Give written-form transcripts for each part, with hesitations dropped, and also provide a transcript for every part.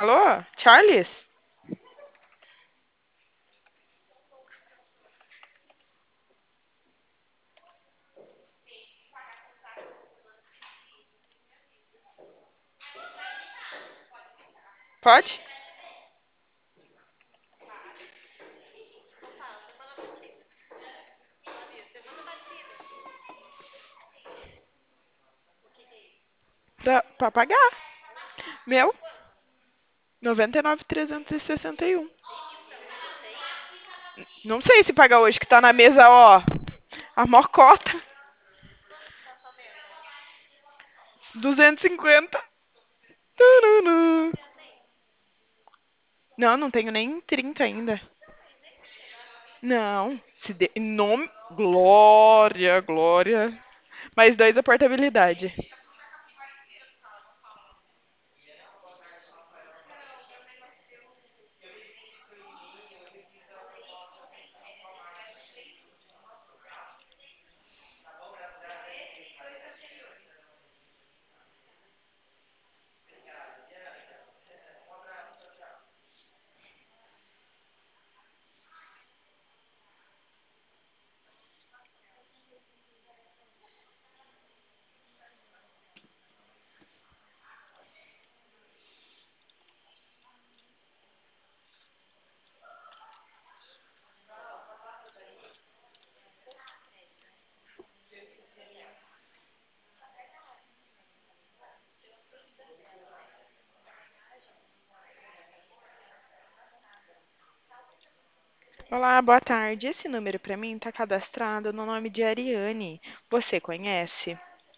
Alô, Charles? Pode? Pra pagar. Meu, 99.361. Não sei se pagar hoje, que tá na mesa, ó. A maior cota. 250. Tururu. Não, não tenho nem 30 ainda. Não. Se de... Em nome. Glória, glória. Mais dois a portabilidade. Olá, boa tarde. Esse número pra mim tá cadastrado no nome de Ariane. Você conhece?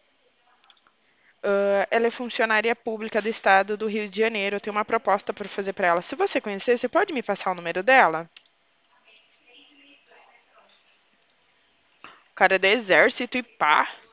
Ela é funcionária pública do estado do Rio de Janeiro. Eu tenho uma proposta para fazer para ela. Se você conhecer, você pode me passar o número dela? O cara é do exército e pá.